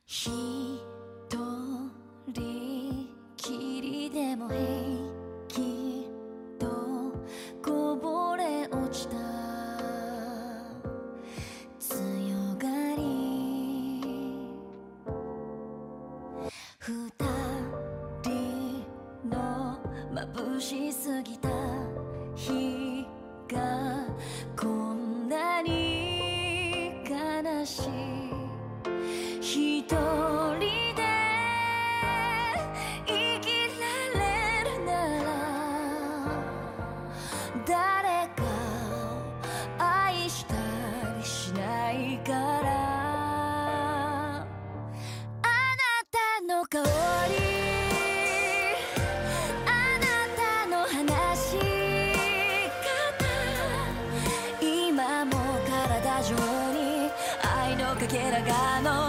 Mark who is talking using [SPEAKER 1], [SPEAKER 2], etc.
[SPEAKER 1] 一人きりでも平気とこぼれ落ちた強がり二人の眩しすぎた日がこんなに悲しい一人で生きられるなら誰かを愛したりしないからあなたの香りあなたの話し方今も体中に愛のかけらがの